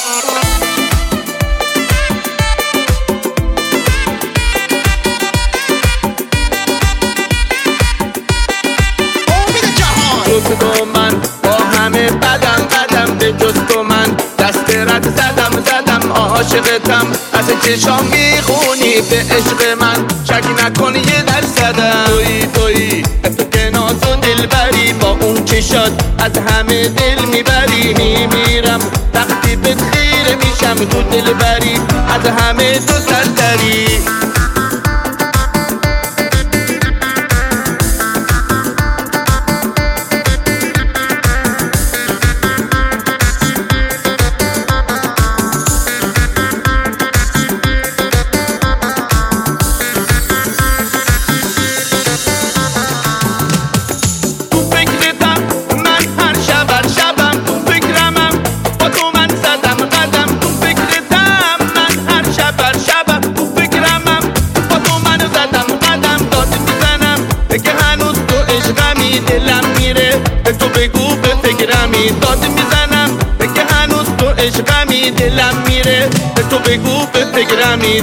تو من با همه بدم به جز تو من دست رد زدم عاشقتم از چشام میخونی به عشق من شک نکن یه درصدم تویی تو که ناز و دلبری با اون چشات از همه دل میبری میمیرم وقتی بهت خیره میشم تو دلبری از همه تو سرتری دلم میره به تو بگو به فکرمی داد میزنم که هنوز تو عشقمی دلم میره به تو بگو به فکرمی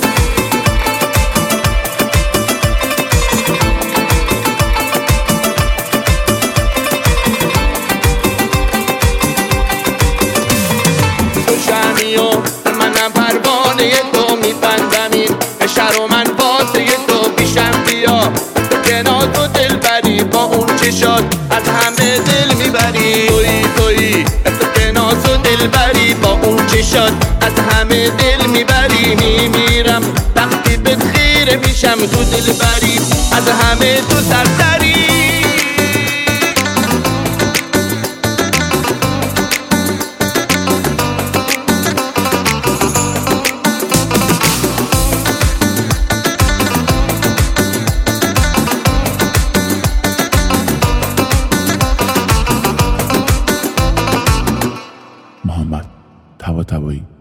تو شمی و منم پروانه تو میبندمین شهر و من واسه تو پیشم بیا که ناز و دلبری با اون چشات از همه دل میبری تویی تو که ناز و دلبری با اون چشات از همه دل میبری میمیرم وقتی بهت خیره میشم تو دلبری از همه تو سرتری محمد طباطبایی